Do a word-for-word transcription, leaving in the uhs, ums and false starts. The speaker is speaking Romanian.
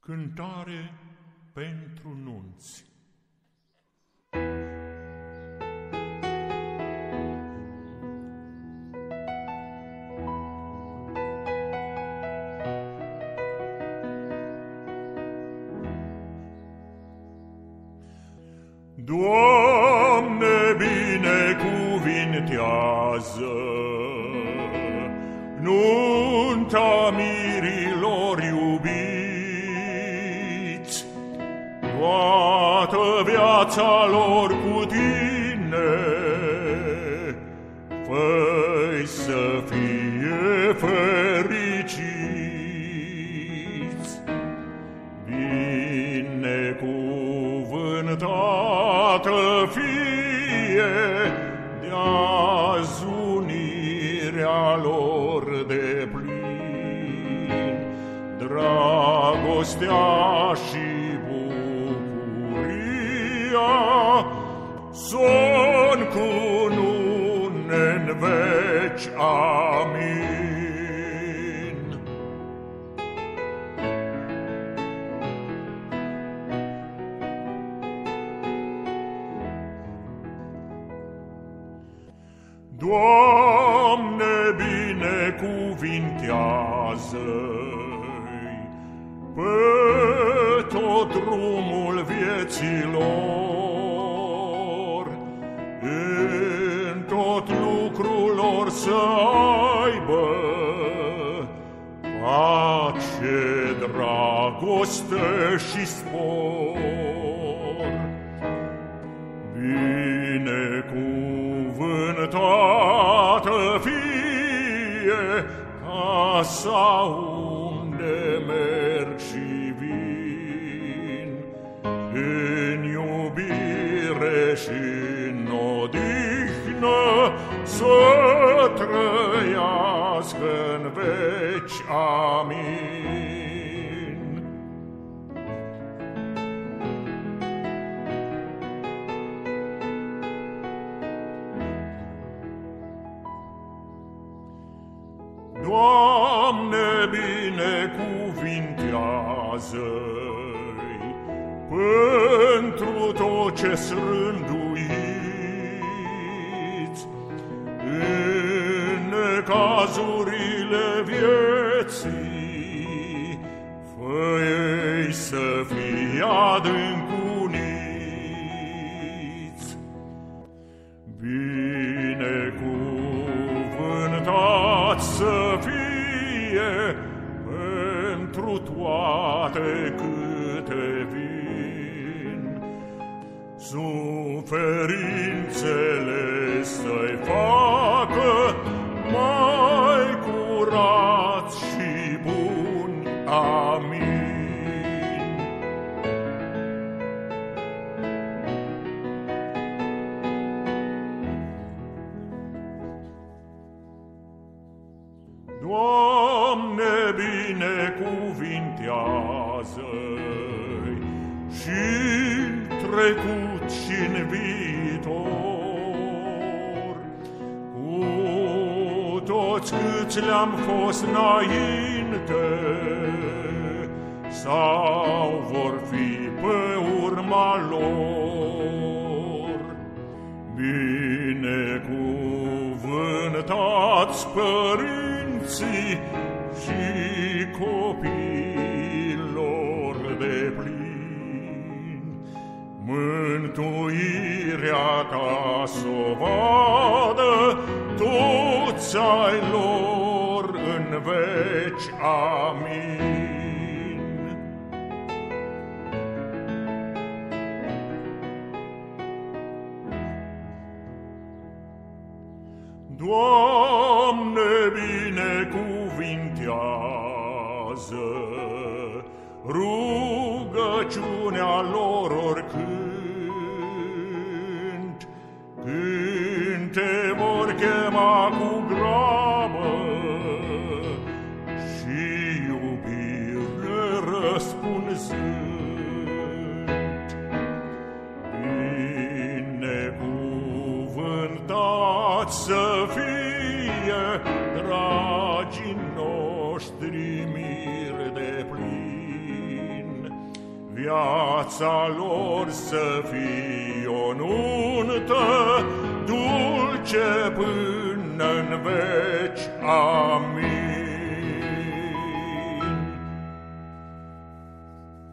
Cântare pentru nunți. Doamne, binecuvintează nunta mirilor iubiți, toată viața lor cu tine, fă-i să fie fericiți. Binecuvântată fie de-azi unirea lor deplin, dragostea și bucuria son cunune-n veci. Amin. Doamne, binecuvintează-i pe tot drumul vieții lor, în tot lucrul lor să aibă pace, dragoste și spor. Binecuvântată fie casa unde merg și vin, în iubire și în odihnă să trăiască-n veci. Amin. Doamne, binecuvintează-i pentru tot ce-s rânduiți, în cazurile vieții, fă-i să fie adâncuniți. Binecuvântați să fie pentru toate câte vin, suferințele să-i facă mai curați și buni. Amin. Doamne, binecuvintează-i și-n trecut și-n viitor, cu toți câți le-am fost înainte sau vor fi pe urma lor. Binecuvântați părinții și copiilor deplin, mântuirea ta s-o vadă toți ai lor în veci. Amin. Doamne, binecuvintează rugăciunea lor oricând, când te vor chema cu grabă și iubire răspunzând. Binecuvântați să fie dragii noștri miri deplin, viața lor să fie o nuntă dulce până în veci. Amin.